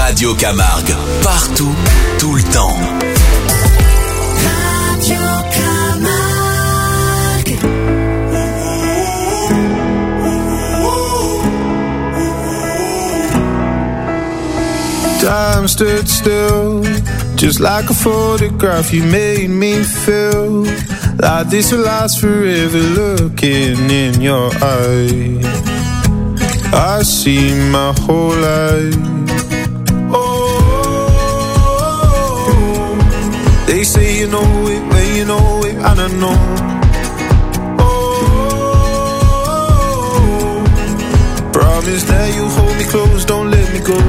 Radio Camargue. Partout, tout le temps. Radio Camargue. Time stood still, just like a photograph. You made me feel like this will last forever. Looking in your eyes, I see my whole life. Oh, they say you know it when you know it, and I know. Oh, promise that you'll hold me close, don't let me go.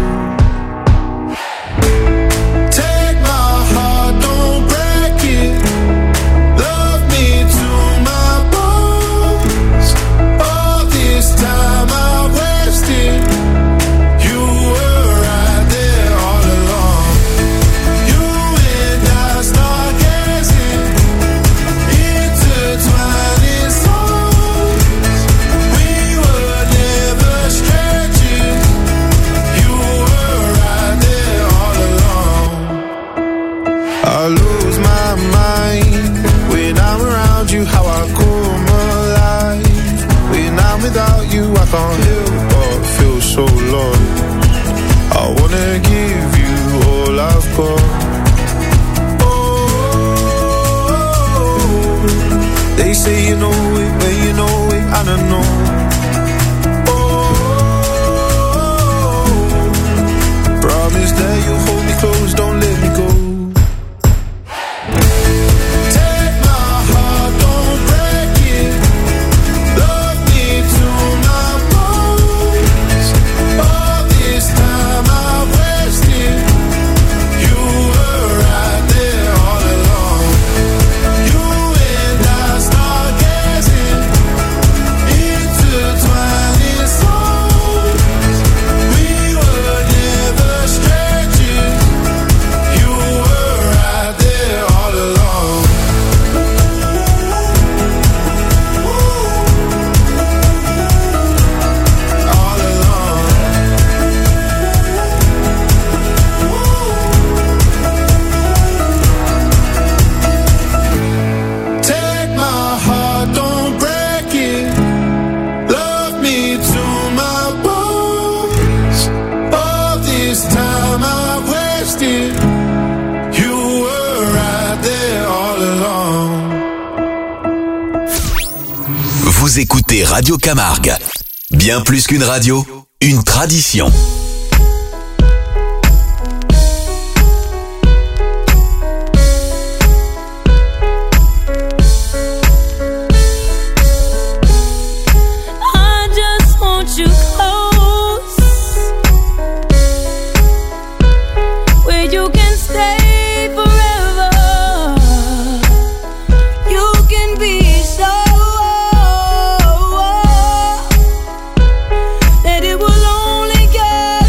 I can't help but feel so lost. I wanna give you all I've got. Oh, they say you know it when you know it, and I know. Oh, promise that you'll hold me close, don't let me go. Vous écoutez Radio Camargue. Bien plus qu'une radio, une tradition. That it will only get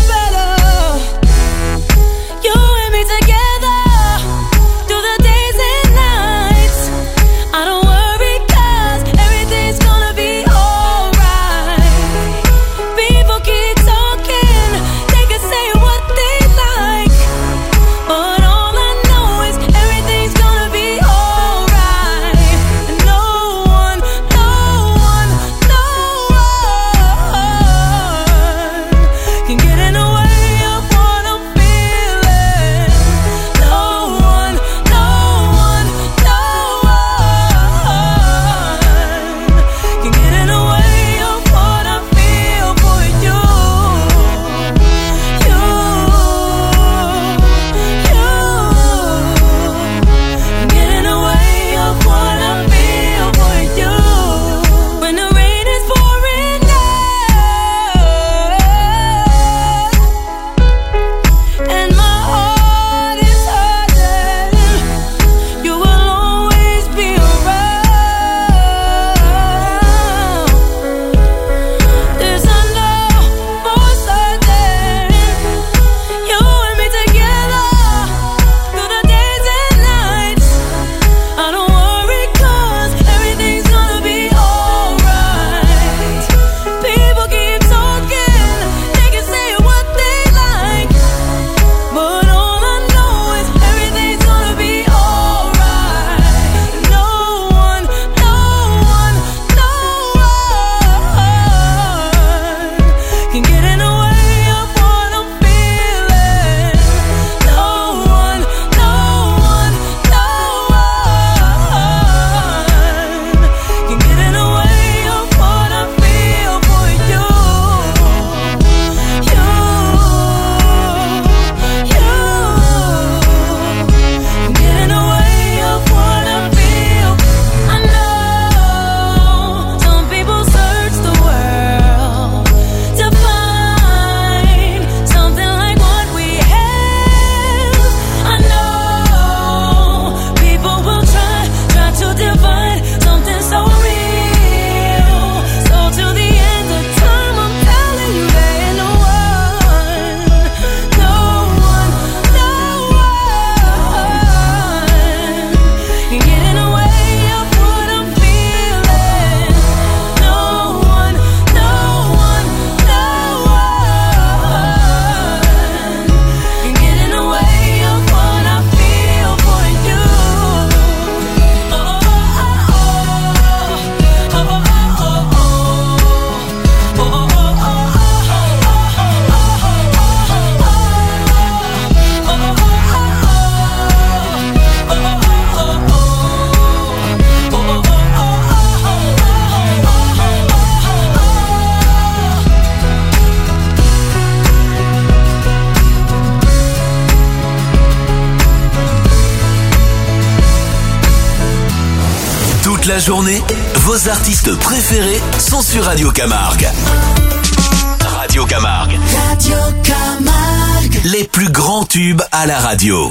la journée, vos artistes préférés sont sur Radio Camargue. Radio Camargue. Radio Camargue. Les plus grands tubes à la radio.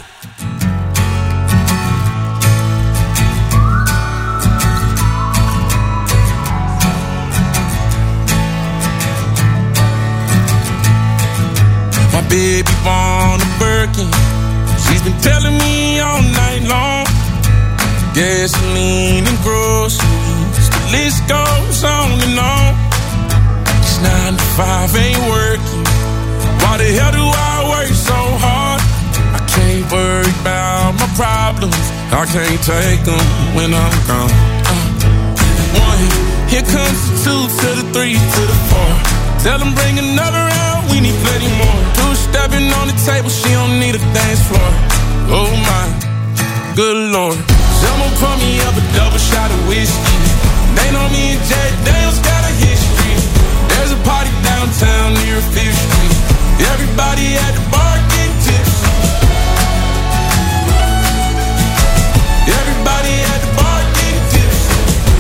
My baby born a Birkin. She's been telling me all night long. Gasoline and groceries, the list goes on and on. This 9 to 5 ain't working. Why the hell do I work so hard? I can't worry about my problems. I can't take them when I'm gone. 1, here comes the 2 to the 3 to the 4. Tell them bring another round, we need plenty more. 2 stepping on the table, she don't need a dance floor. Oh my, good Lord. Someone pour me up a double shot of whiskey. They know me and Jack Daniels got a history. There's a party downtown near 5th Street. Everybody at the bar getting tipsy. Everybody at the bar getting tipsy.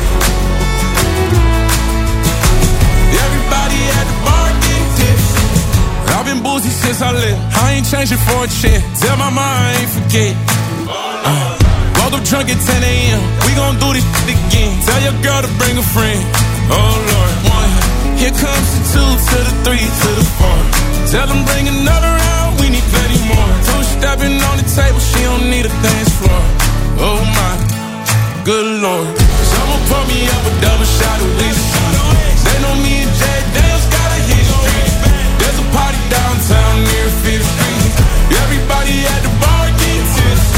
Everybody at the bar getting tipsy. I've been boozy since I left. I ain't changing for a check. Tell my mom I ain't forget. Woke up drunk at 10 a.m. We gon' do this shit again. Tell your girl to bring a friend. Oh Lord. 1, here comes the 2 to the 3 to the 4. Tell them bring another round, we need plenty more. 2 stepping on the table, she don't need a dance floor. Oh my, good Lord. Someone pour me up a double shot of whiskey. They know me and Jack Daniels got a history. There's a party downtown near 5th Street. Everybody at the bar getting tipsy.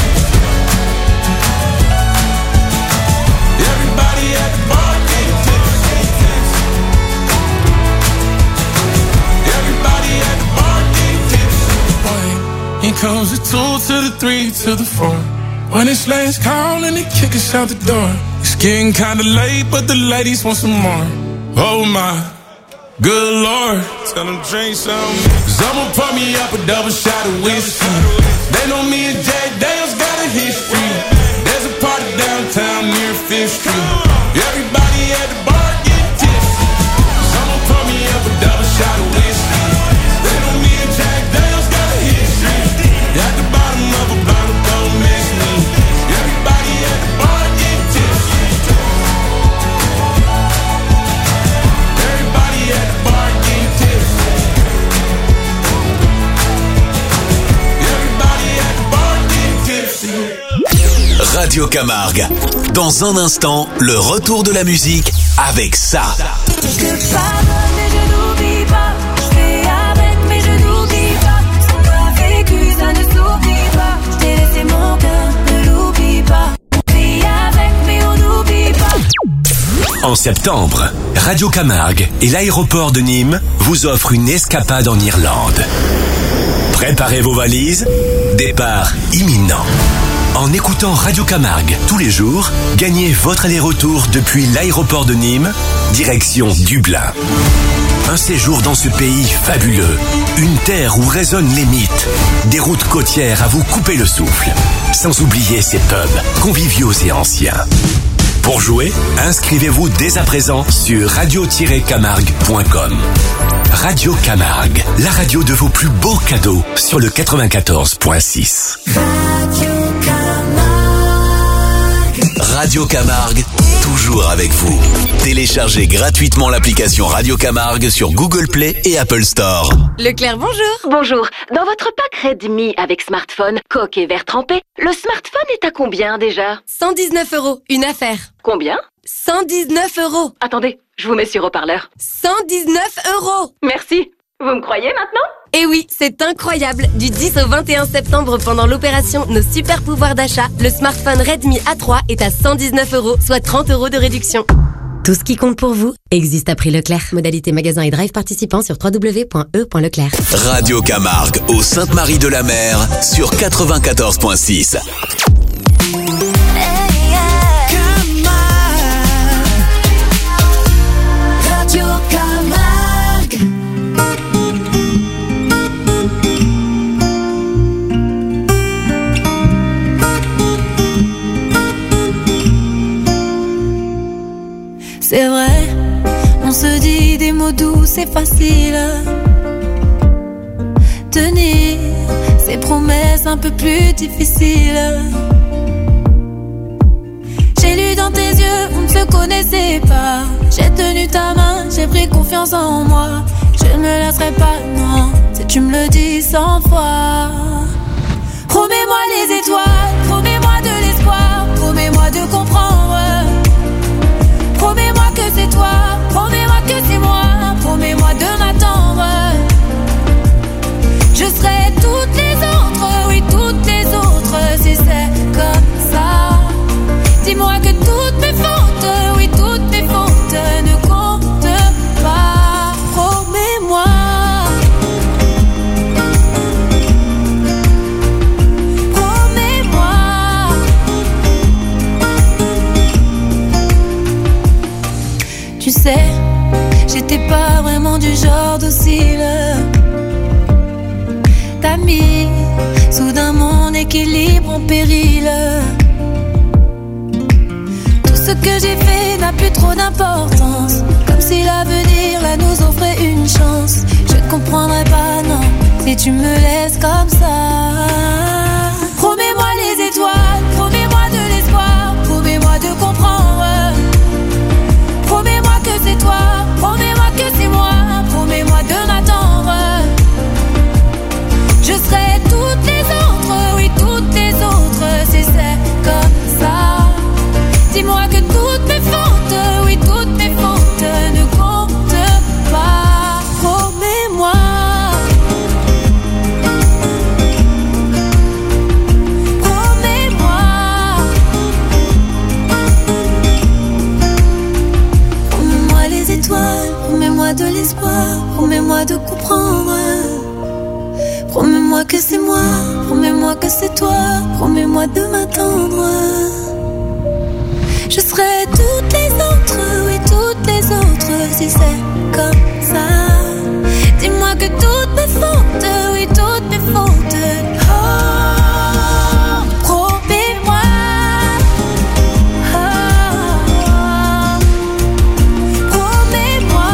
Everybody at the bar getting tipsy. Everybody at the bar getting tipsy. Here comes the 2 to the 3 to the 4. When it's last call and they kick us out the door. It's getting kinda late, but the ladies want some more. Oh my, good Lord. Tell them drink some. Someone pour me up a double shot of whiskey. They know me and Jack Daniels got a history. There's a party downtown near 5th Street. Everybody at the bar getting tipsy. Someone pour me up a double shot of whiskey. They know me and Jack Daniels got a history. At the bottom of a bottle, don't miss me. Everybody at the bar getting tipsy. Everybody at the bar getting tipsy. Everybody at the bar getting tipsy. Radio Camargue. Dans un instant, le retour de la musique avec ça. Je pardonne mais je n'oublie pas. Je fais avec mais je n'oublie pas. Ce qu'on a vécu ça ne s'oublie pas. Je t'ai laissé mon cœur, ne l'oublie pas. On vit avec mais on n'oublie pas. En septembre, Radio Camargue et l'aéroport de Nîmes vous offrent une escapade en Irlande. Préparez vos valises, départ imminent. En écoutant Radio Camargue tous les jours, gagnez votre aller-retour depuis l'aéroport de Nîmes, direction Dublin. Un séjour dans ce pays fabuleux, une terre où résonnent les mythes, des routes côtières à vous couper le souffle, sans oublier ces pubs conviviaux et anciens. Pour jouer, inscrivez-vous dès à présent sur radio-camargue.com. Radio Camargue, la radio de vos plus beaux cadeaux sur le 94.6. Radio Camargue, toujours avec vous. Téléchargez gratuitement l'application Radio Camargue sur Google Play et Apple Store. Leclerc, bonjour. Bonjour. Dans votre pack Redmi avec smartphone, coque et verre trempé, le smartphone est à combien déjà ? 119 €, une affaire. Combien ? 119 €. Attendez, je vous mets sur haut-parleur. 119 €. Merci. Vous me croyez maintenant ? Et oui, c'est incroyable. Du 10 au 21 septembre, pendant l'opération Nos super pouvoirs d'achat, le smartphone Redmi A3 est à 119 €, soit 30 € de réduction. Tout ce qui compte pour vous existe à prix Leclerc. Modalité magasin et drive participant sur www.e.leclerc. Radio Camargue au Sainte-Marie-de-la-Mer sur 94.6. Radio Camargue. c'est facile. Tenir ses promesses un peu plus difficiles. J'ai lu dans tes yeux, on ne se connaissait pas. J'ai tenu ta main, j'ai pris confiance en moi. Je ne me laisserai pas, non, si tu me le dis 100 fois. Promets-moi les étoiles, promets-moi de l'espoir, promets-moi de comprendre. Promets-moi que c'est toi, promets-moi que c'est moi, promets-moi de m'attendre. Je serai toutes les autres, oui toutes les autres, si c'est comme ça. Dis-moi que toutes mes fautes, oui toutes mes fautes ne comptent pas. Promets-moi. Promets-moi. Tu sais, j'étais pas vraiment du genre docile. T'as mis soudain mon équilibre en péril. Tout ce que j'ai fait n'a plus trop d'importance. Comme si l'avenir là nous offrait une chance. Je ne comprendrai pas, non, si tu me laisses comme ça. Promets-moi les étoiles, promets-moi de l'espoir, promets-moi de comprendre. Promets-moi que c'est toi, promets-moi que c'est moi, promets-moi de m'attendre. Je serai toutes les autres, oui toutes les autres, si c'est comme ça. Dis-moi que toutes mes fautes, oui toutes mes fautes ne comptent pas. Promets-moi. Promets-moi. Promets-moi les étoiles, promets-moi de l'espoir, promets-moi de comprendre. Promets-moi que c'est moi, promets-moi que c'est toi, promets-moi de m'attendre. Je serai toutes les autres, oui toutes les autres, si c'est comme ça. Dis-moi que toutes mes fautes, oui toutes mes fautes. Oh, promets-moi. Oh, promets-moi.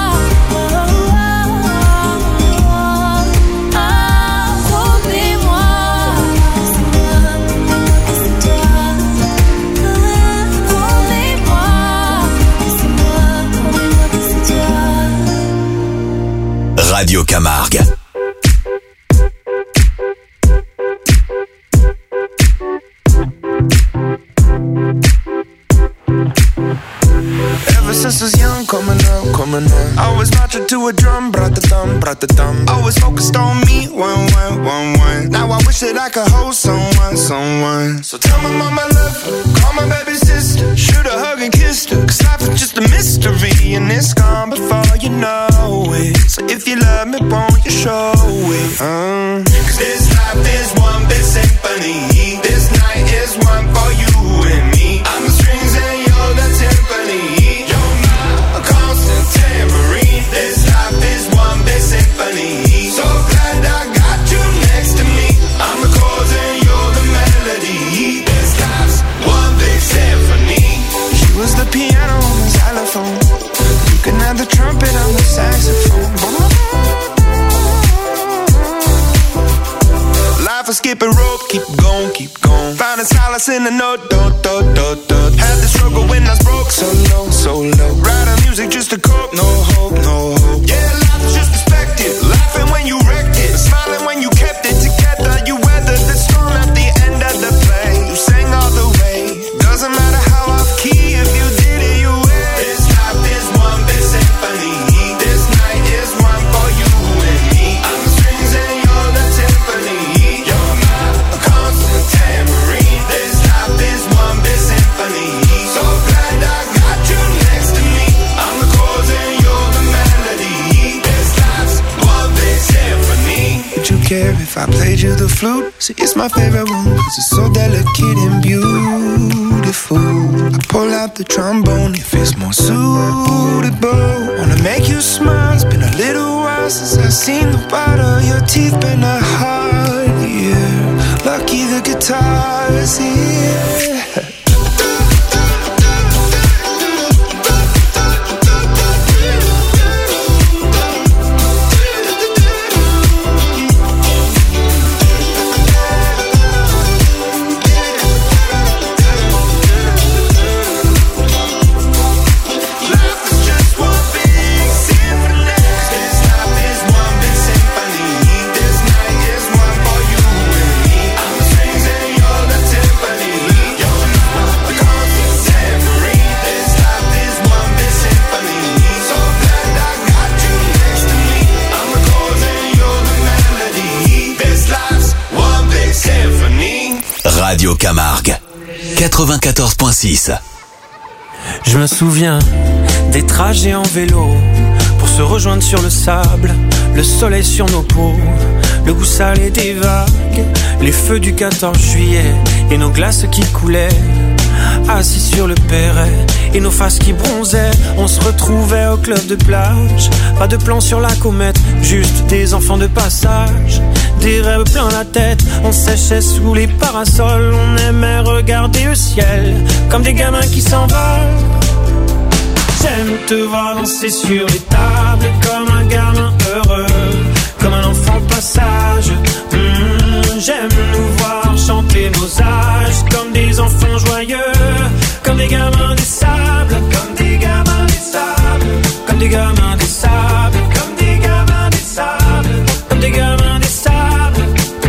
Radio Camargue. Ever since I was young, coming up. I was marching to a drum, brat-a-dum, brat-a-dum. Always focused on me, one. Now I wish that I could hold someone. So tell my mama I love her, call my baby sister, shoot a hug and kiss her. Cause life is just a mystery and it's gone before you know it. So if you love me, won't you show it? Cause this life is one big symphony. This night is one for you and me. I'm the strings and you're the timpani. You're my constant tambourine. This life is one big symphony. So glad I got you next to me. I'm the chords and you're the melody. This life's one big symphony. She was the piano on the xylophone. You can have the trumpet on the saxophone. Life is skipping rope, keep going. Finding solace in the note, do. Had the struggle when I was broke, so low. Writing music just to cope, no hope. Yeah, life is just perspective. Laughing when you wrecked it, smiling when you kept it together. You weathered the storm at the end of the play. You sang all the way. Doesn't matter how off key, if you did it, you win. This life is one big symphony. This night is one for you and me. I'm the strings and you're the timpani. You're my constant tambourine. This life is one big symphony. So glad I got you next to me. I'm the chords and you're the melody. This life's one big symphony. Would you care if I played you the flute? See, it's my favorite one, cause it's so delicate and beautiful. I pull out the trombone if it's more suitable. Wanna make you smile, it's been a little while since I've seen the white of your teeth. Been a hard year, lucky the guitar is here. Radio Camargue, 94.6. Je me souviens des trajets en vélo pour se rejoindre sur le sable, le soleil sur nos peaux, le goût salé des vagues, les feux du 14 juillet et nos glaces qui coulaient. Assis sur le perret et nos faces qui bronzaient, on se retrouvait au club de plage. Pas de plan sur la comète, juste des enfants de passage. Des rêves plein la tête, on séchait sous les parasols. On aimait regarder le ciel comme des gamins qui s'envolent. J'aime te voir danser sur les tables comme un gamin heureux, comme un enfant passage. J'aime nous voir chanter nos âges comme des enfants joyeux, comme des gamins des sables, comme des gamins des sables, comme des gamins des sables, comme des gamins des sables, comme des gamins des sables.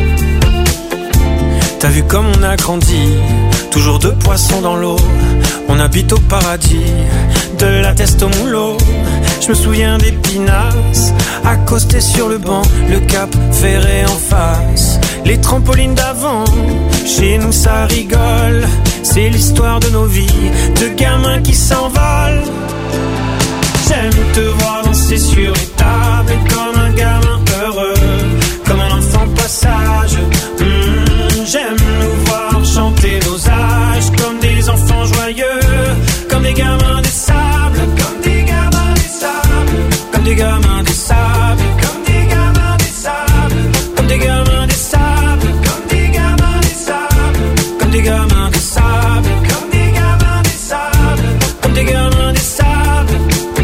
T'as vu comme on a grandi, toujours deux poissons dans l'eau. On habite au paradis, de la teste au moulot. Je me souviens des pinasses, accostés sur le banc, le cap ferré en face. Les trampolines d'avant, chez nous ça rigole. C'est l'histoire de nos vies, de gamins qui s'envolent. J'aime te voir danser sur les tables comme un gamin heureux, comme un enfant passage. J'aime nous voir chanter nos âges comme des enfants joyeux, comme des gamins des sables, comme des gamins des sables, comme des gamins des sables, comme des gamins des sables, comme des gamins des sables, comme des gamins des sables, comme des gamins des sables, comme des gamins des sables, comme des gamins des sables.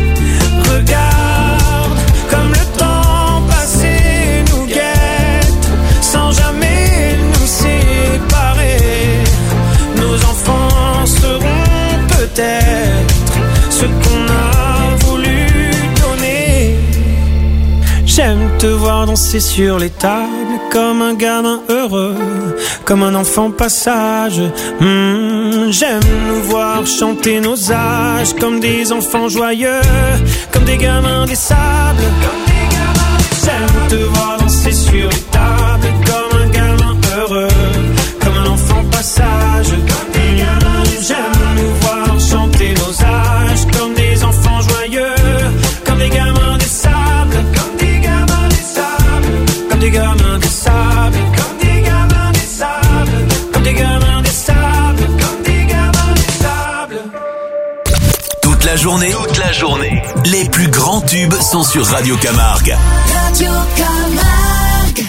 Regarde comme le temps passé nous guette, sans jamais nous séparer. Nos enfants seront peut-être ce qu'on a voulu donner. J'aime te voir danser sur les tables comme un gamin heureux, comme un enfant passage. J'aime nous voir chanter nos âges comme des enfants joyeux, comme des gamins des sables. J'aime te voir danser sur les tables comme un gamin heureux, comme un enfant passage. J'aime nous voir chanter nos âges comme des enfants joyeux, comme des gamins des sables, comme des gamins des sables, comme des gamins des sables, comme des gamins des sables, comme des gamins des sables, comme des gamins des sables. Toute la journée, les plus grands tubes sont sur Radio Camargue. Radio Camargue.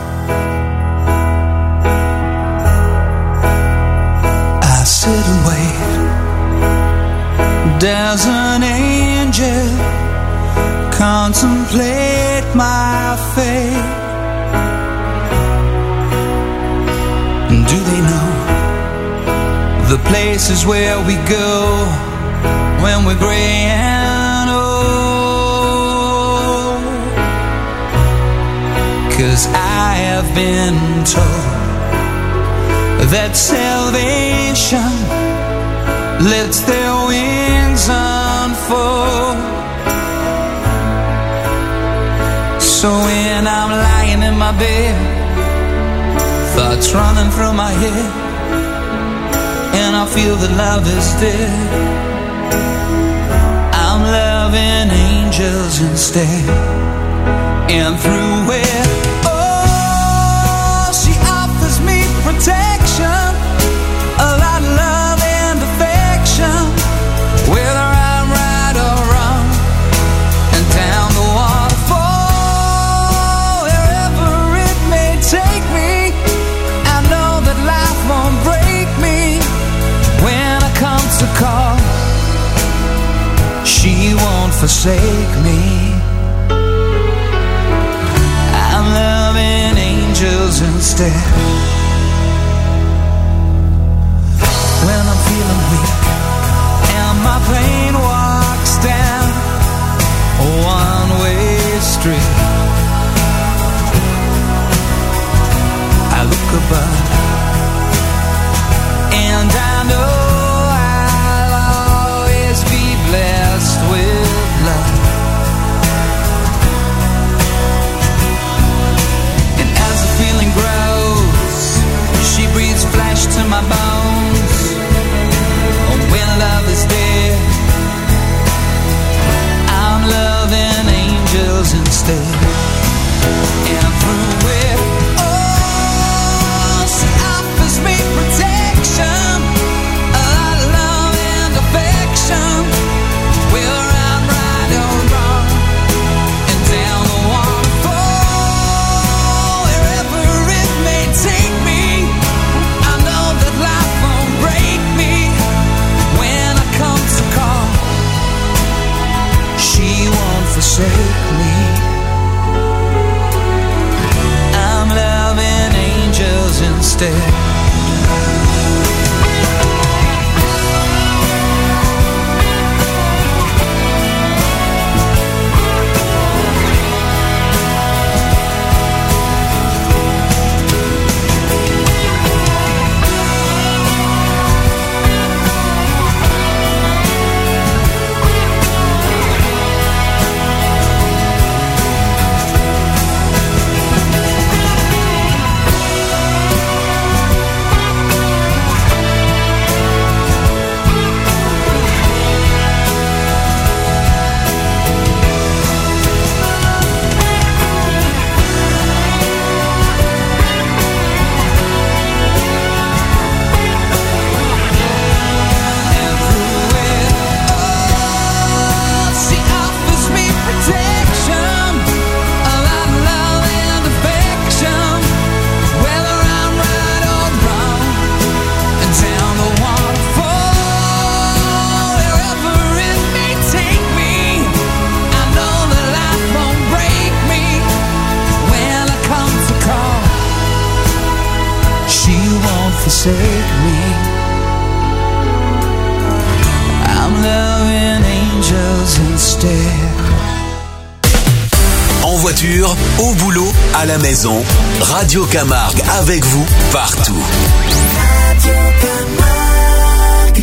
I sit and wait. There's an angel contemplate my fate. Do they know the places where we go when we're gray and old? 'Cause I have been told that salvation lets their wings unfold. So when I'm lying in my bed, thoughts running through my head, and I feel that love is dead, I'm loving angels instead. And through it, oh, she offers me protection, a lot of love and affection, whether I'm right or wrong, and down the waterfall, wherever it may take me, I know that life won't break me. When I come to call, she won't forsake me. I'm loving angels instead. When I'm feeling weak and my pain walks down a one-way street, I look above and I know I'll always be blessed with love. And as the feeling grows instead. Forsake me. I'm loving angels instead. En voiture, au boulot, à la maison, Radio Camargue avec vous partout. Radio Camargue.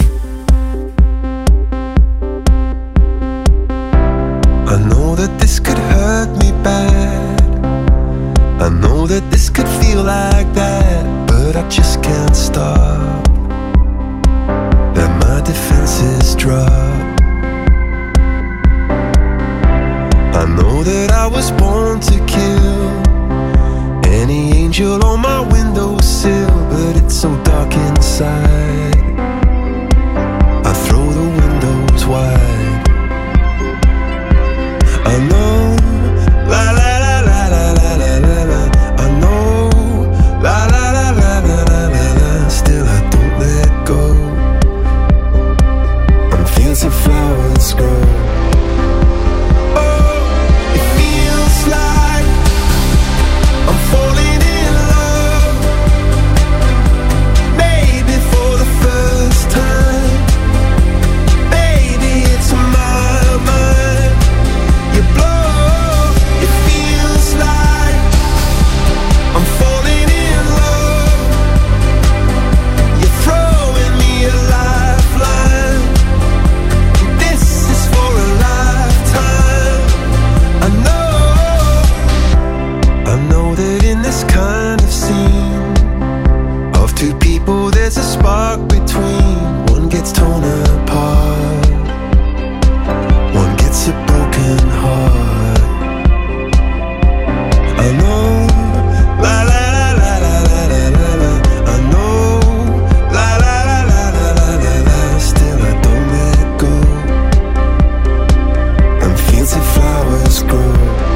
I know that this could hurt me bad. I know that this could feel like that, but I just can't stop. Let my defenses drop. I know that I was born to kill any angel on my windowsill, but it's so dark inside. I throw the windows wide. I know, la la la la la la la la la. I know, la la la la la la la la. Still I don't let go. I'm feeling some flowers grow. There's a spark between. One gets torn apart, one gets a broken heart. I know, la la la la la la la la. I know, la la la la la la la la. Still I don't let go. And fields of flowers grow.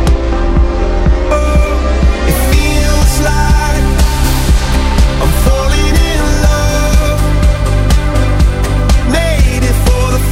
Oh, it feels like I'm falling in love. Made it for the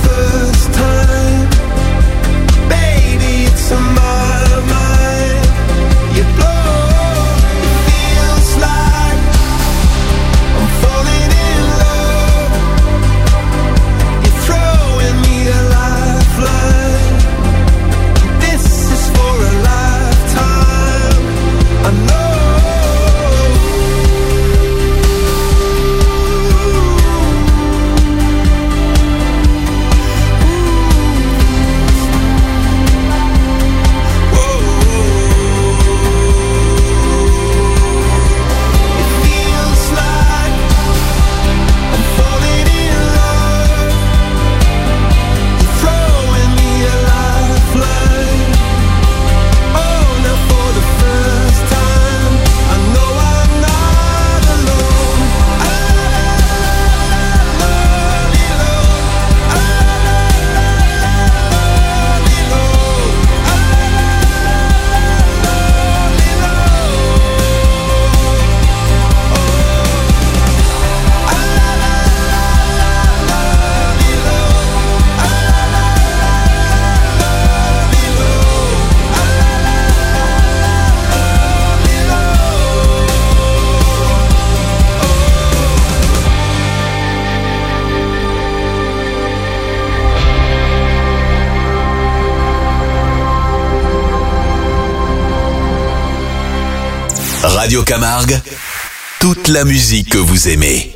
Radio Camargue, toute la musique que vous aimez.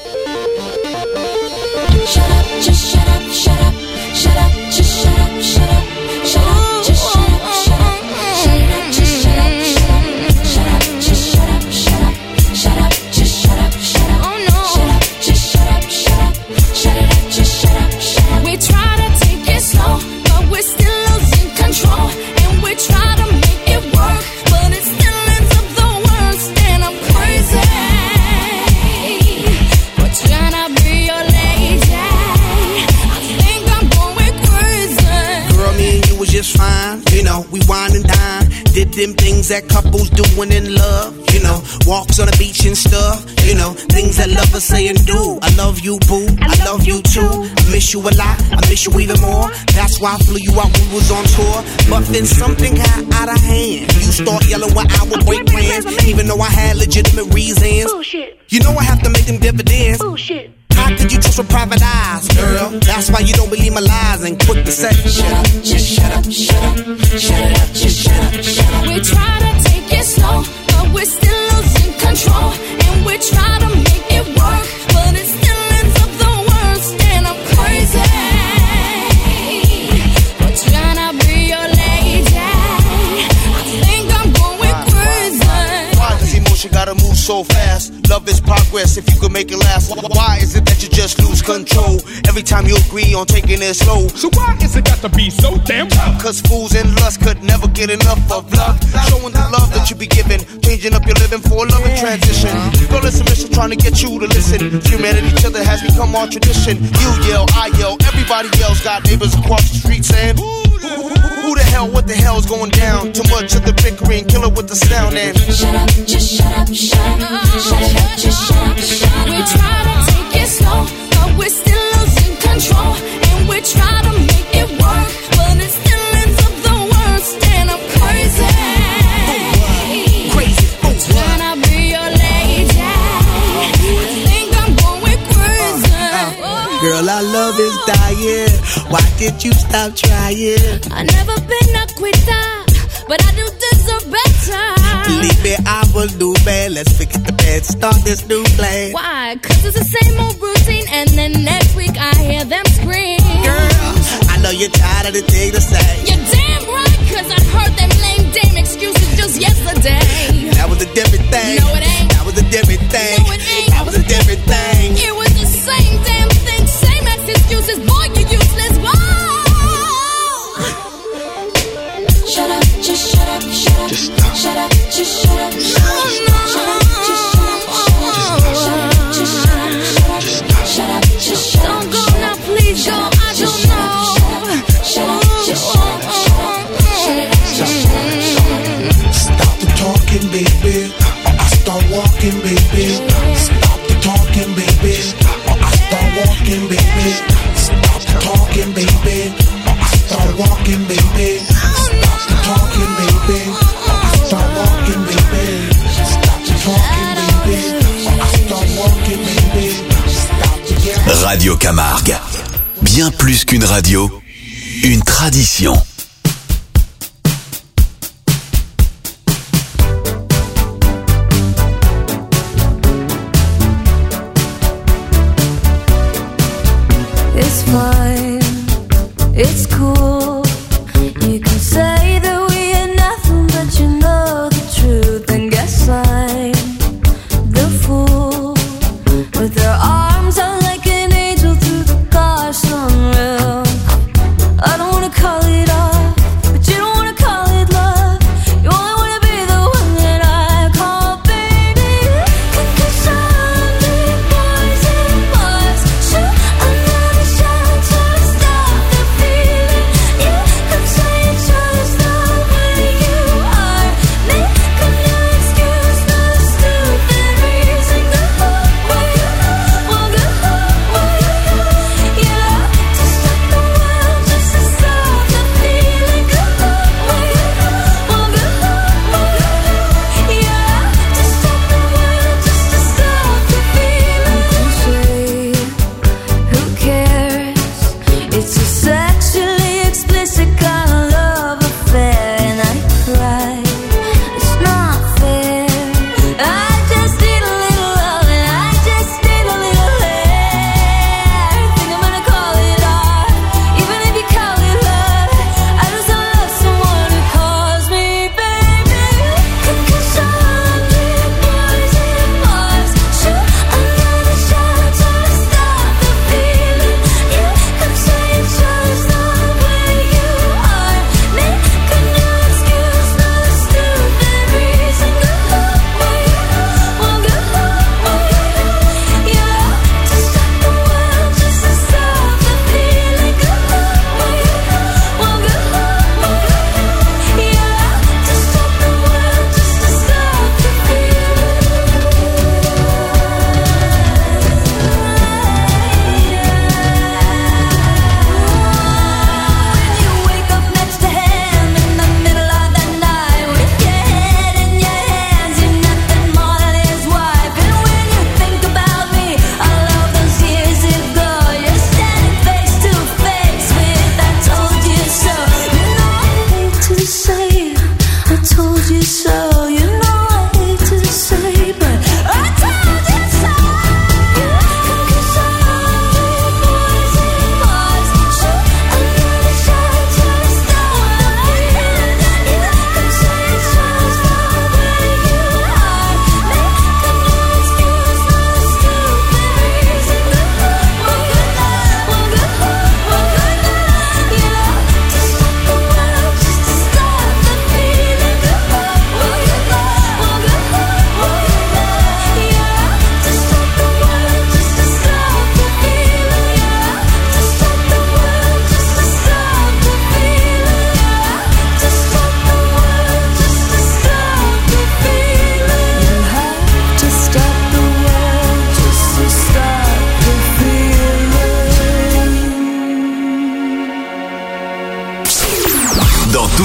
Shut up, just shut up, shut up, shut up, just shut up, shut up, shut up, just shut up, shut up, shut up, just shut up, shut up, just shut up, shut up, shut up, just shut up, shut up, oh no, shut up, just shut up, shut up, shut it up, just shut up, shut up. We try to take it slow, but we're still losing control, and we try to make it work, but it still ends up the worst, and I'm crazy. We're trying to be your lady. I think I'm going crazy. Girl, me and you was just fine. You know, we wine and dine. Did them things that couples doing in love. You know, walks on the beach and stuff. You know, things that lovers say and do. I love you, boo. I love you too. I miss you a lot. I miss you even more. That's why I flew you out when we was on tour. But then something got out of hand. You start yelling when I would break plans, even though I had legitimate reasons. Bullshit. You know I have to make them dividends. Bullshit. How could you trust with private eyes, girl? That's why you don't believe my lies and quick to say, shut up, just shut up, shut up, shut it up, just shut up, shut up. We try to take it slow, but we're still losing control, and we try to make it work, but it still ends up the worst, and I'm crazy. We're trying to be your lady. I think I'm going crazy. Why does emotion gotta move so fast? Love is progress if you could make it last. Why is it that you just lose control every time you agree on taking it slow? So why is it got to be so damn tough? Cause fools and lust could never get enough of love. Showing the love that you be giving, changing up your living for a loving transition. Girl, it's a mission trying to get you to listen. Humanity, each other has become our tradition. You yell, I yell, everybody yells. Got neighbors across the street saying, who the hell, what the hell's going down? Too much of the bickering, kill it with the sound and Shut up, just shut up, shut up, shut it up, just shut up, shut up. We try to take it slow, but we're still losing control, and we try to make it work, but it still ends up the worst, and I'm crazy. crazy. Trying to be your lady. I think I'm going crazy. Girl, our love is dying. Why did you stop trying? I never been a quitter, but I do deserve better. Believe me, I will do bad. Let's forget the bad, start this new play. Why? Cause it's the same old routine, and then next week I hear them scream. Girl, I know you're tired of the thing to say. You're damn right, cause I heard them lame dame excuses just yesterday. That was a different thing. No, it ain't. That was a different thing. No, it ain't. That was a different thing. It was the same damn thing, same ass excuses. Boy, you useless. Whoa. Shut up, just shut up, shut up. Just stop. Shut up, just shut up. Shut up, shut up, just shut up. Shut up, just shut up. Shut up, just shut up. Don't go now, please go. I don't know. Shut up, just shut up. Stop the talking, baby, or I start walking, baby. Stop the talking, baby, or I start walking, baby. Stop the talking, baby, or I start walking, baby. Stop the talking, baby, or I start walking, baby. Stop the talking, baby, or I start walking, baby. Stop the yelling. Radio Camargue. Bien plus qu'une radio, une tradition. It's fine, it's cool. You can say that we ain't nothing, but you know the truth. And guess I'm the fool with their arms out like an angel through the car sunroof. I don't wanna call it art.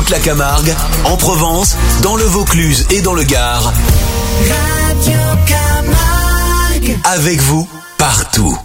toute la Camargue, en Provence, dans le Vaucluse et dans le Gard. Radio Camargue. Avec vous, partout.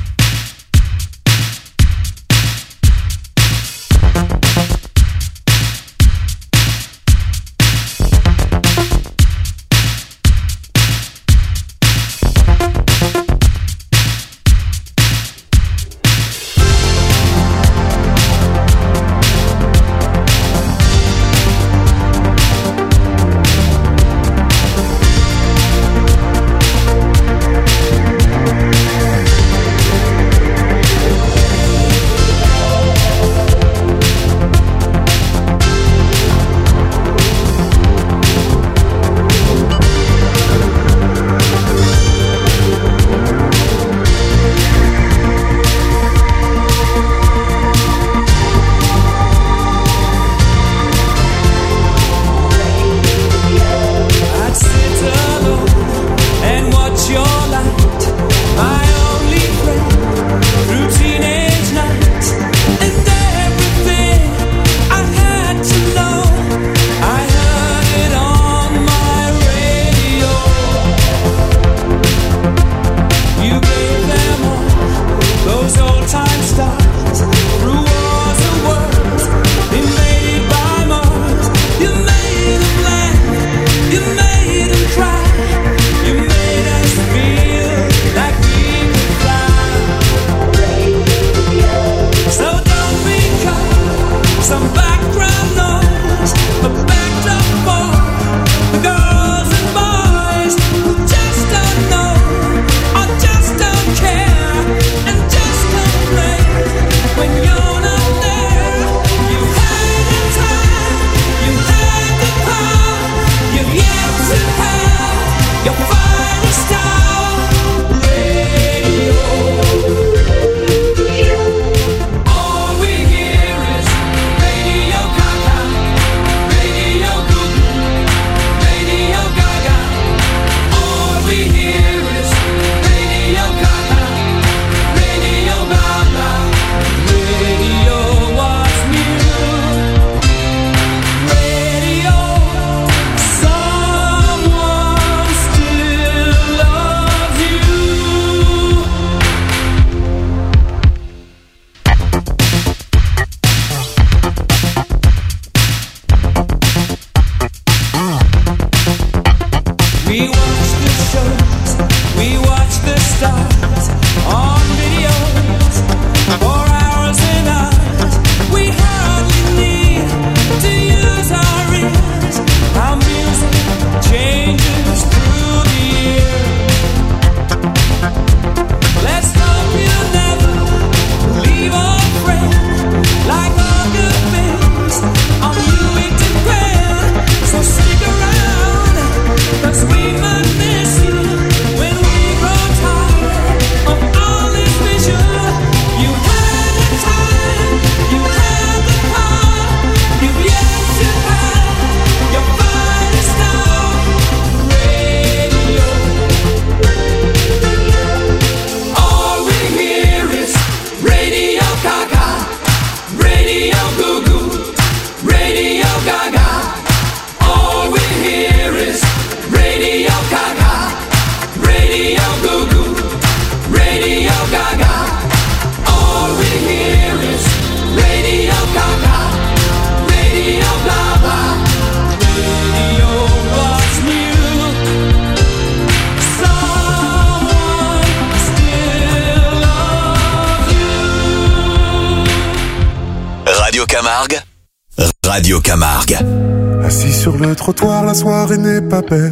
Radio Camargue. Assis sur le trottoir, la soirée n'est pas belle.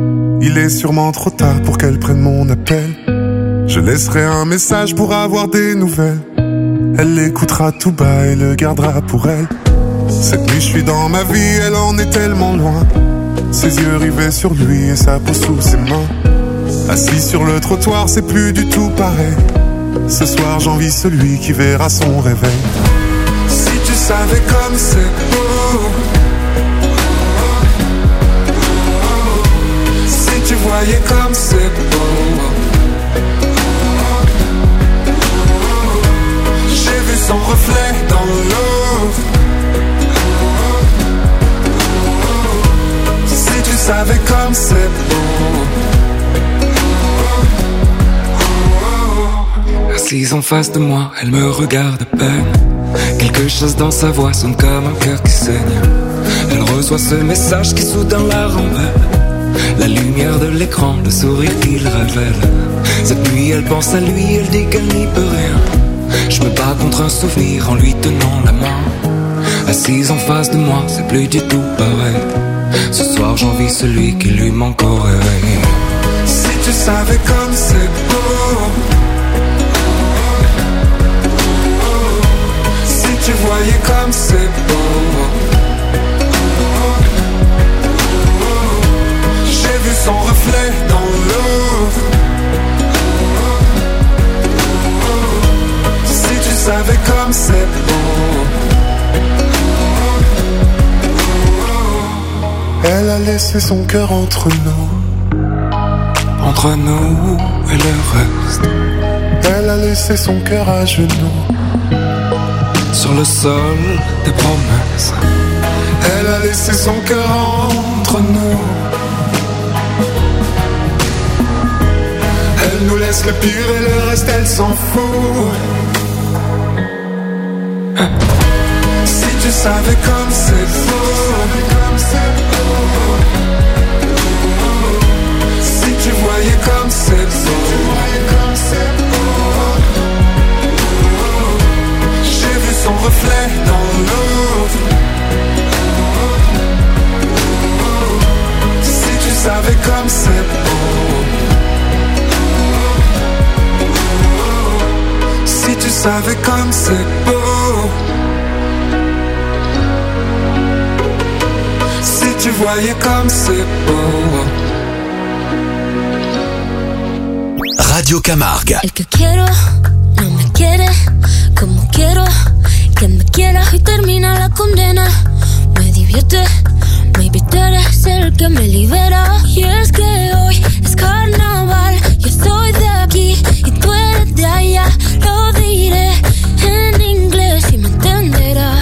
Il est sûrement trop tard pour qu'elle prenne mon appel. Je laisserai un message pour avoir des nouvelles. Elle l'écoutera tout bas et le gardera pour elle. Cette nuit je suis dans ma vie, elle en est tellement loin. Ses yeux rivés sur lui et sa peau sous ses mains. Assis sur le trottoir, c'est plus du tout pareil. Ce soir j'envie celui qui verra son réveil. Si tu savais comme c'est beau. Si tu voyais comme c'est beau. J'ai vu son reflet dans l'eau. Assise en face de moi, elle me regarde à peine. Quelque chose dans sa voix sonne comme un cœur qui saigne. Elle reçoit ce message qui soudain la rembelle. La lumière de l'écran, le sourire qu'il révèle. Cette nuit elle pense à lui, elle dit qu'elle n'y peut rien. Je me bats contre un souvenir en lui tenant la main. Assise en face de moi, c'est plus du tout pareil. Ce soir j'envie celui qui lui manque au réveil. Si tu savais comme c'est beau, si tu voyais comme c'est beau. J'ai vu son reflet dans l'eau. Si tu savais comme c'est beau. Elle a laissé son cœur entre nous. Entre nous et le reste. Elle a laissé son cœur à genoux. Sur le sol des promesses. Elle a laissé son cœur entre nous. Elle nous laisse le pire et le reste elle s'en fout. Si tu savais comme c'est beau. Si tu voyais comme c'est beau. J'ai vu son reflet dans l'eau. Si tu savais comme c'est beau. Si tu savais comme c'est beau. Si tu voyais comme c'est beau. Radio Camargue. El que quiero no me quiere como quiero que me quiera y termina la condena. Me divierte, maybe tú eres el que me libera. Y es que hoy es carnaval, yo soy de aquí y tú eres de allá. Lo diré en inglés y me entenderás.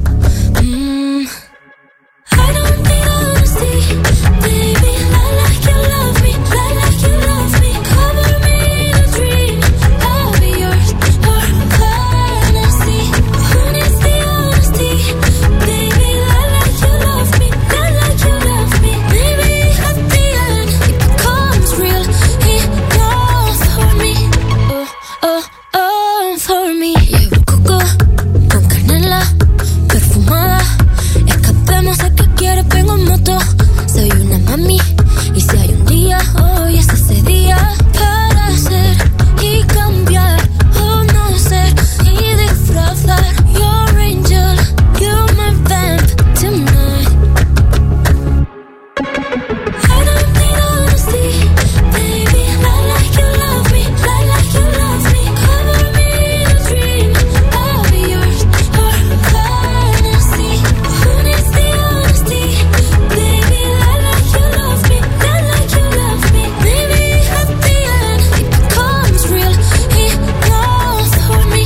I don't need honesty, baby, I like you love me, I like you love me. Cover me in a dream, I'll be yours for fantasy. Who needs the honesty, baby, I like you love me, I like you love me. Maybe at the end it becomes real enough for me. Oh, for me. Llevo coco con canela perfumada. Escapemos a que quiere, vengo en moto. Soy una mami y si hay un día, hoy es ese día. Para ser y cambiar o no ser y disfrazar. Your angel, you're my vamp tonight. I don't need honesty, baby, I like you love me, I like you love me. Cover me in a dream, I'll be yours for fantasy. Who needs the honesty, baby, I like you love me, I like you love me. Maybe at the end it becomes real enough for me.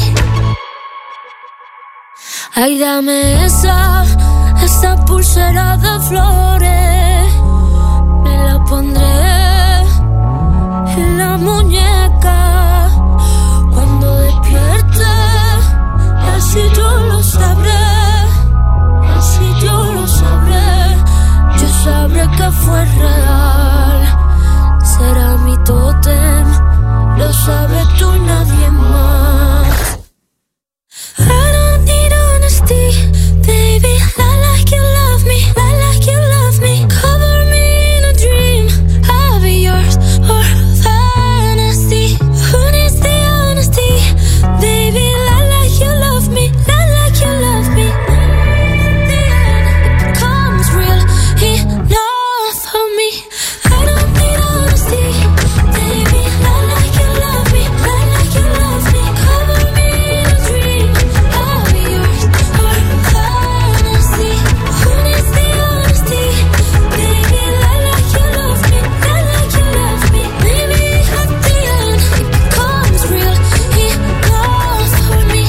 Ay, dame esa pulsera de flores. Me la pondré en la muñeca cuando despierte. Así yo lo sabré, así yo lo sabré. Yo sabré que fue real. Será mi tótem, lo sabes tú y nadie más. I don't need honesty, baby, I like you love me, I like you love me. Cover me in a dream, I'll be yours for fantasy. Who needs the honesty, baby, I like you love me, I like you love me. At the end it becomes real enough for me. I don't need honesty, baby, I like you love me, I like you love me. Cover me in a dream, I'll be yours for fantasy. Who needs the honesty, baby, I like you love me, I like you love me. Maybe at the end it becomes real enough for me.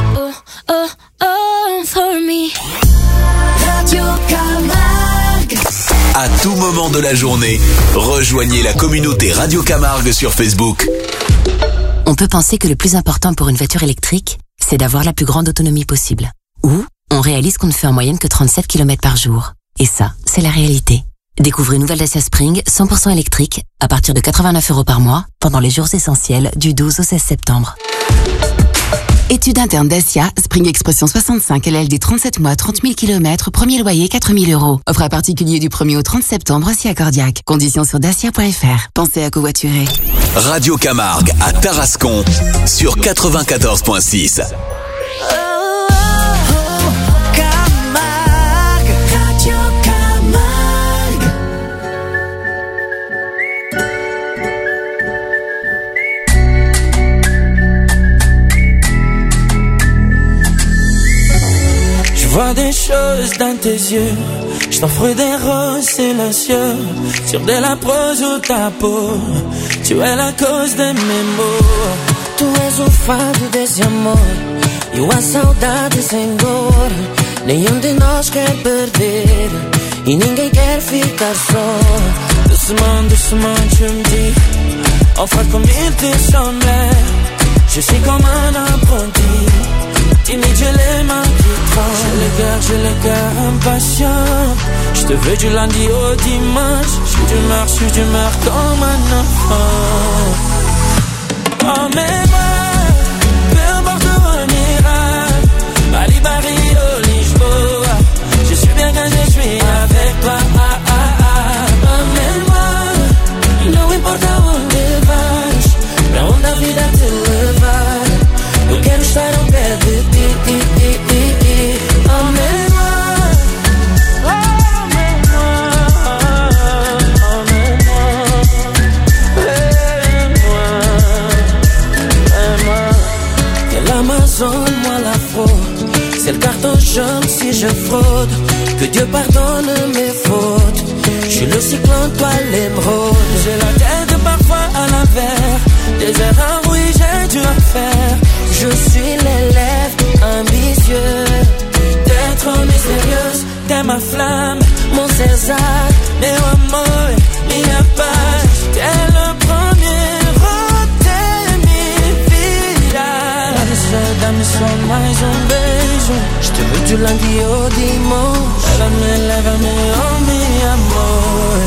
Oh, for me. Radio Camargue. À tout moment de la journée, rejoignez la communauté Radio Camargue sur Facebook. On On peut penser que le plus important pour une voiture électrique, c'est d'avoir la plus grande autonomie possible. Ou, on réalise qu'on ne fait en moyenne que 37 km par jour. Et ça, c'est la réalité. Découvrez nouvelle Dacia Spring 100% électrique à partir de 89 € par mois pendant les jours essentiels du 12 au 16 septembre. Étude interne Dacia, Spring Expression 65, LLD 37 mois, 30 000 km, premier loyer 4 000 €. Offre à particulier du 1er au 30 septembre, si accordiaque. Conditions sur dacia.fr. Pensez à covoiturer. Radio Camargue à Tarascon sur 94.6. Je vois des choses dans tes yeux, je t'offre des roses silencieux, sur de la prose ou ta peau, tu es la cause de mes maux. Tu és o fado desse amor, e a saudade sem dor, nenhum de nós quer perder, e ninguém quer ficar só. Doucement, doucement tu me dis, enfin comme il te semblait, je suis comme un apprenti, timide, j'ai les mains qui tremblent. J'ai le cœur impatient. Je te veux du lundi au dimanche. Je suis d'humeur comme un enfant. Emmène-moi, peu importe où on ira, Bali, Paris, au Lisboa. Je suis bien quand je suis avec toi. Emmène-moi, não importa onde vais, pra onde a vida te levar. Eu quero estar ao pé de ti. Moi la fraude, c'est le carton jaune si je fraude. Que Dieu pardonne mes fautes. Je suis le cyclone, toi l'émeraude. J'ai la tête parfois à l'envers, des erreurs, oui j'ai dû en faire. Je suis l'élève ambitieux, t'es trop mystérieuse, t'es ma flamme, mon César, meu amor, minha paz. T'es le premier, dá-me só mais beijo. Je te veux du lundi au dimanche. Lève-me, oh mi amor.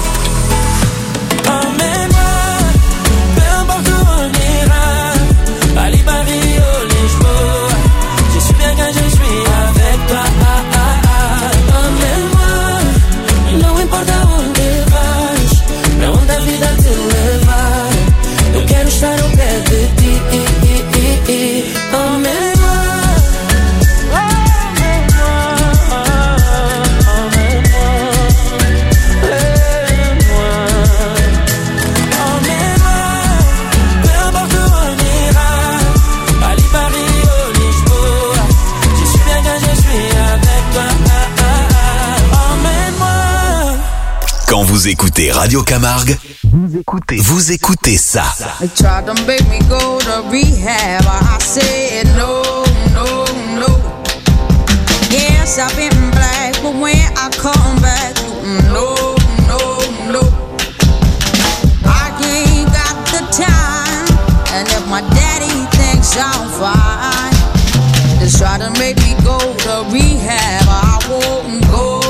Emmène-moi, peu importe où on ira, Bali, Paris, au Lisboa. Je suis bien quand je suis avec toi. Emmène-moi, não importa onde vais, pra onde a vida te levar. Eu quero estar ao pé de ti. Quand vous écoutez Radio Camargue, vous écoutez ça. They tried to make me go to rehab. I said no, no, no. Yes, I've been black, but when I come back, no, no, no. I ain't got the time, and if my daddy thinks I'm fine, they try to make me go to rehab. I won't go.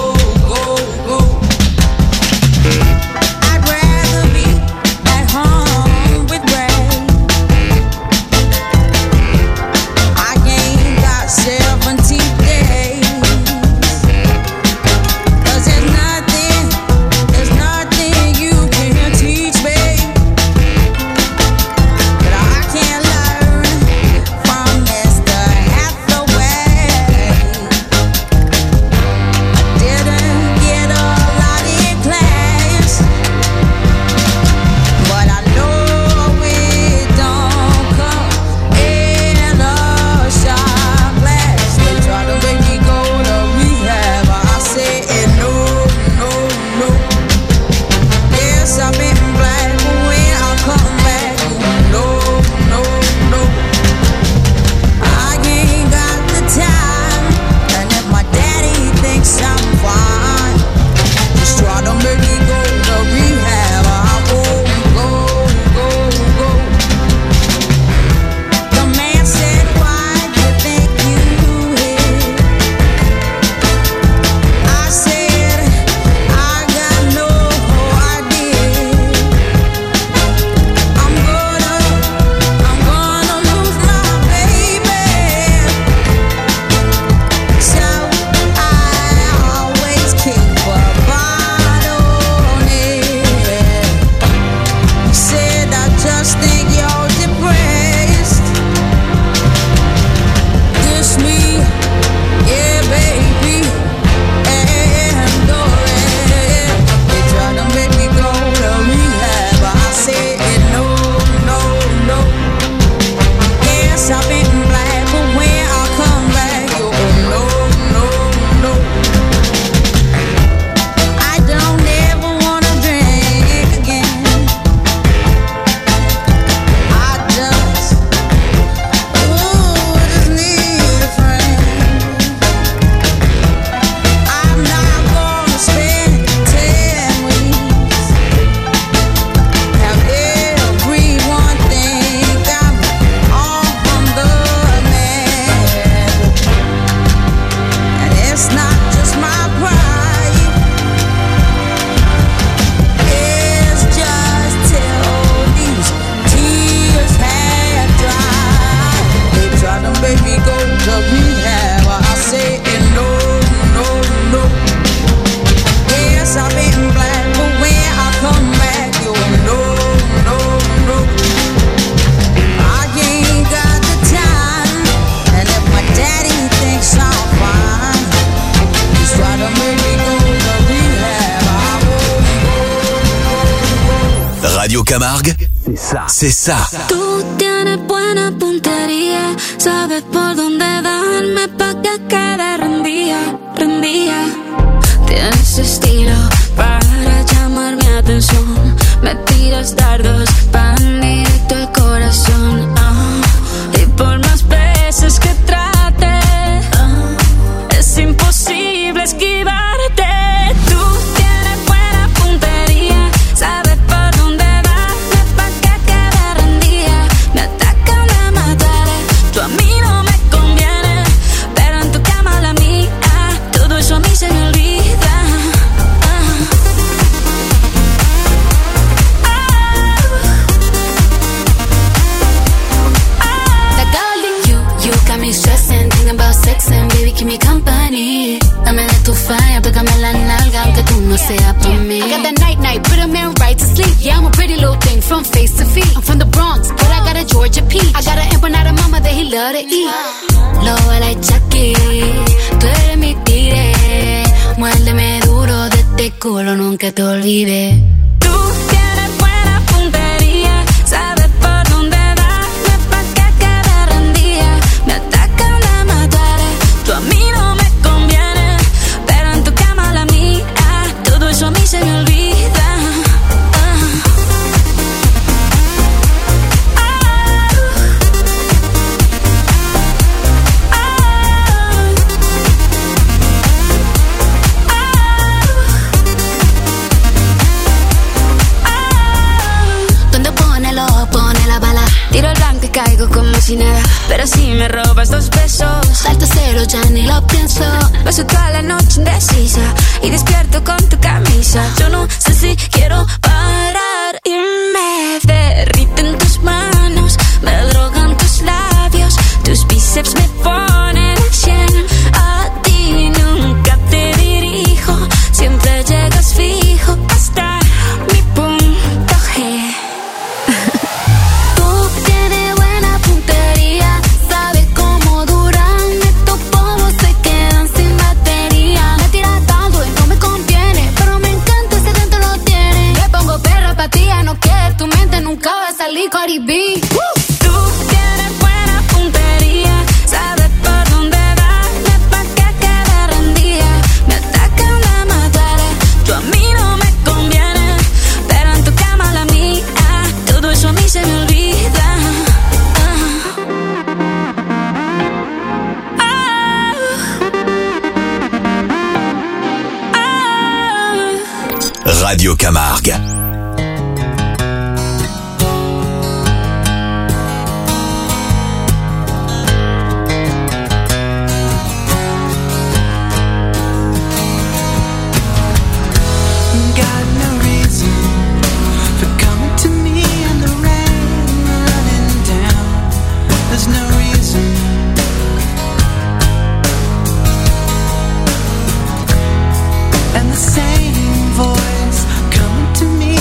Camargue, c'est ça. Tú tienes buena puntería, sabes por dónde darme pa' que quede rendía. Tienes estilo para llamar mi atención, me tiras dardos pan directo al corazón. Y por más veces que trate, es imposible esquivarte. Tú tienes buena puntería, sabes por dónde darme pa' que quede rendida. Me atacan, me mataré, tú a mí no me conviene, pero en tu cama la mía, todo eso a mí se me olvida. Stressing, thinking about sex and baby, keep me company. Dame de tu fire, pégame la nalga, aunque tú no seas por mí. I got that night, put a man right to sleep. Yeah, I'm a pretty little thing from face to feet. I'm from the Bronx, but I got a Georgia peach. I got an empanada mama that he love to eat. Lobo like Chucky, tú eres mi tigre. Muérdeme duro de este culo, nunca te olvides. Tú tienes buena puntería, sabes por dónde darme pa' que quede rendida. Me atacan, me mataré, tú a mí no me conviene, pero en tu cama la mía, todo eso a mí se me olvida. Tiro el blanco y caigo como si nada, pero si me robas 2 besos, salto cero, ya ni lo pienso. Paso toda la noche indecisa y despierto con tu camisa. Yo no sé si quiero parar y me derriten tus manos, me drogan tus labios, tus bíceps me ponen a 100. A ti nunca te dirijo, siempre llegas fijo hasta mi punto G. Cardi B. Tú tienes buena puntería, sabes por dónde darme pa' que quede rendida. Me atacan, me mataré, tú a mí no me conviene, pero en tu cama la mía, todo eso a mí se me olvida. Radio Camargue. And the same voice coming to me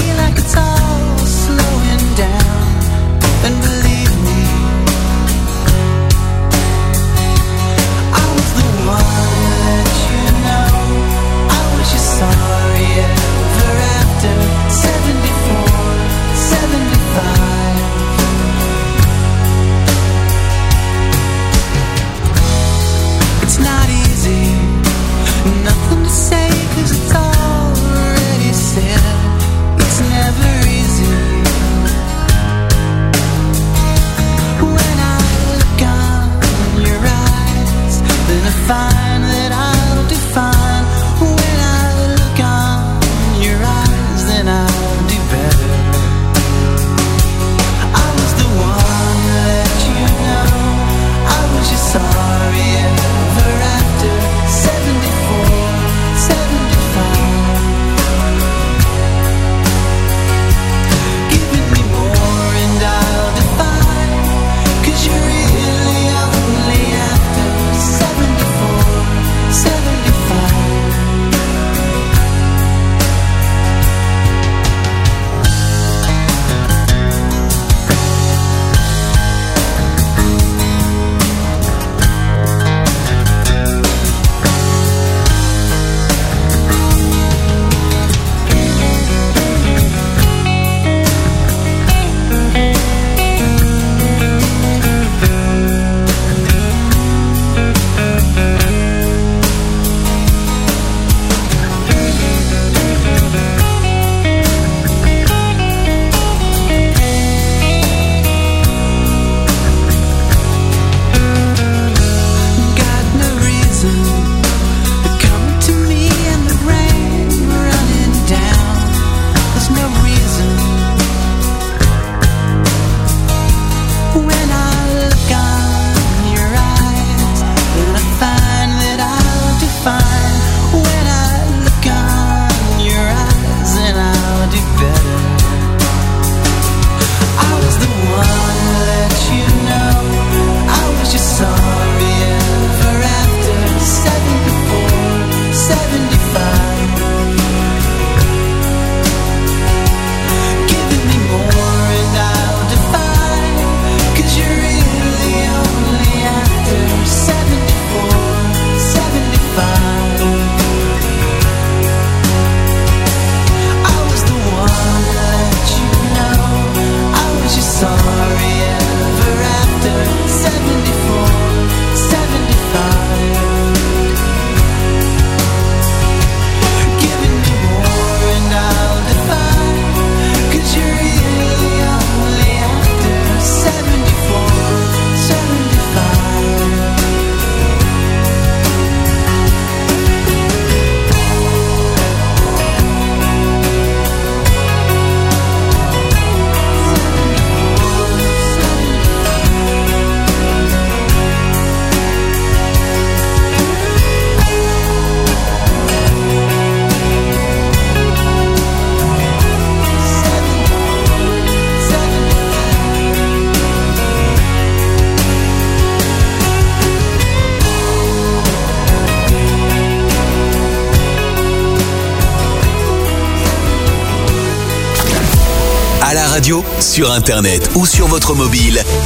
radio, sur Internet ou sur votre mobile,